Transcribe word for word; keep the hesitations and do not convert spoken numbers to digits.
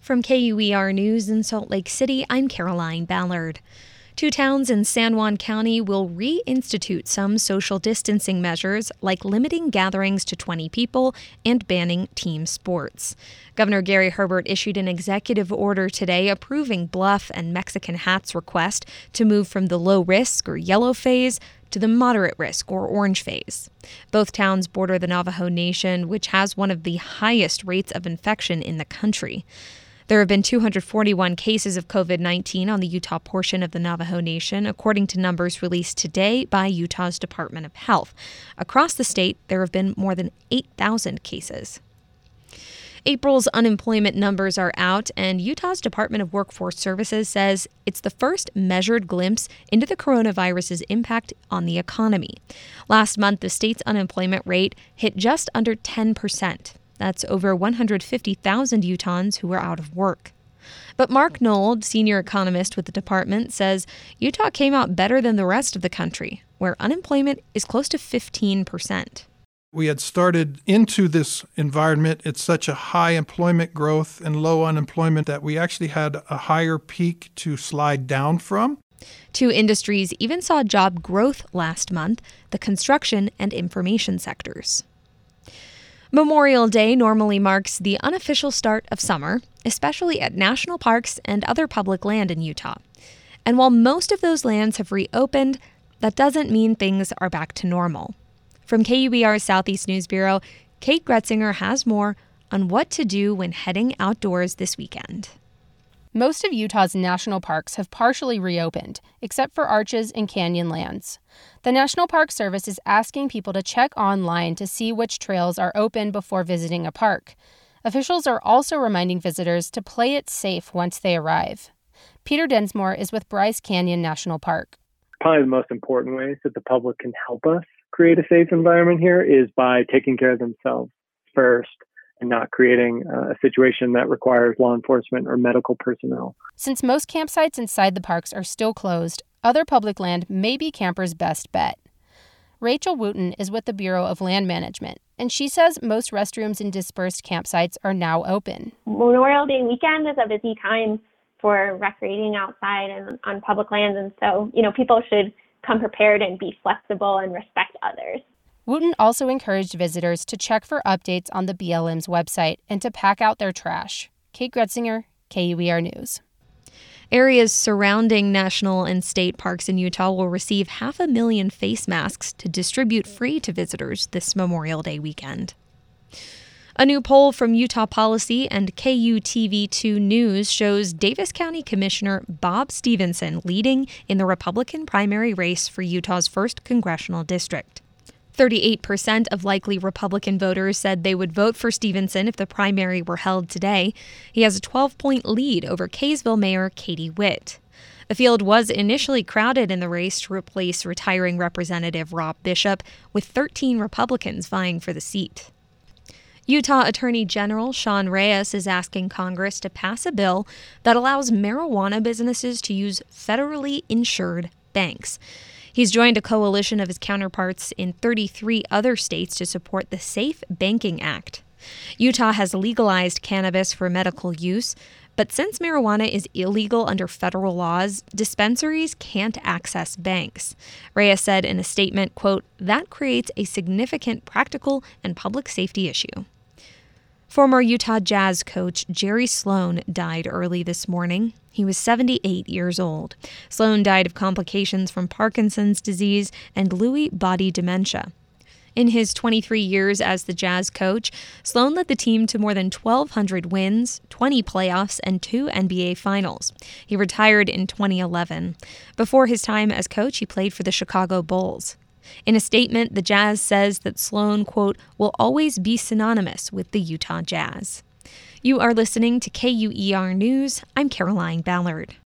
From K U E R News in Salt Lake City, I'm Caroline Ballard. Two towns in San Juan County will reinstitute some social distancing measures like limiting gatherings to twenty people and banning team sports. Governor Gary Herbert issued an executive order today approving Bluff and Mexican Hat's request to move from the low risk or yellow phase to the moderate risk or orange phase. Both towns border the Navajo Nation, which has one of the highest rates of infection in the country. There have been two hundred forty-one cases of covid nineteen on the Utah portion of the Navajo Nation, according to numbers released today by Utah's Department of Health. Across the state, there have been more than eight thousand cases. April's unemployment numbers are out, and Utah's Department of Workforce Services says it's the first measured glimpse into the coronavirus's impact on the economy. Last month, the state's unemployment rate hit just under ten percent. That's over one hundred fifty thousand Utahns who are out of work. But Mark Nold, senior economist with the department, says Utah came out better than the rest of the country, where unemployment is close to fifteen percent. We had started into this environment at such a high employment growth and low unemployment that we actually had a higher peak to slide down from. Two industries even saw job growth last month, the construction and information sectors. Memorial Day normally marks the unofficial start of summer, especially at national parks and other public land in Utah. And while most of those lands have reopened, that doesn't mean things are back to normal. From K U E R's Southeast News Bureau, Kate Gretzinger has more on what to do when heading outdoors this weekend. Most of Utah's national parks have partially reopened, except for Arches and Canyonlands. The National Park Service is asking people to check online to see which trails are open before visiting a park. Officials are also reminding visitors to play it safe once they arrive. Peter Densmore is with Bryce Canyon National Park. Probably the most important ways that the public can help us create a safe environment here is by taking care of themselves first, and not creating a situation that requires law enforcement or medical personnel. Since most campsites inside the parks are still closed, other public land may be campers' best bet. Rachel Wooten is with the Bureau of Land Management, and she says most restrooms in dispersed campsites are now open. Memorial Day weekend is a busy time for recreating outside and on public lands, and so, you know, people should come prepared and be flexible and respect others. Wooten also encouraged visitors to check for updates on the B L M's website and to pack out their trash. Kate Gretzinger, K U E R News. Areas surrounding national and state parks in Utah will receive half a million face masks to distribute free to visitors this Memorial Day weekend. A new poll from Utah Policy and K U T V two News shows Davis County Commissioner Bob Stevenson leading in the Republican primary race for Utah's first congressional district. thirty-eight percent of likely Republican voters said they would vote for Stevenson if the primary were held today. He has a twelve-point lead over Kaysville Mayor Katie Witt. The field was initially crowded in the race to replace retiring Representative Rob Bishop, with thirteen Republicans vying for the seat. Utah Attorney General Sean Reyes is asking Congress to pass a bill that allows marijuana businesses to use federally insured banks. He's joined a coalition of his counterparts in thirty-three other states to support the SAFE Banking Act. Utah has legalized cannabis for medical use, but since marijuana is illegal under federal laws, dispensaries can't access banks. Reyes said in a statement, quote, "That creates a significant practical and public safety issue." Former Utah Jazz coach Jerry Sloan died early this morning. He was seventy-eight years old. Sloan died of complications from Parkinson's disease and Lewy body dementia. In his twenty-three years as the Jazz coach, Sloan led the team to more than twelve hundred wins, twenty playoffs, and two N B A finals. He retired in twenty eleven. Before his time as coach, he played for the Chicago Bulls. In a statement, the Jazz says that Sloan, quote, "will always be synonymous with the Utah Jazz." You are listening to K U E R News. I'm Caroline Ballard.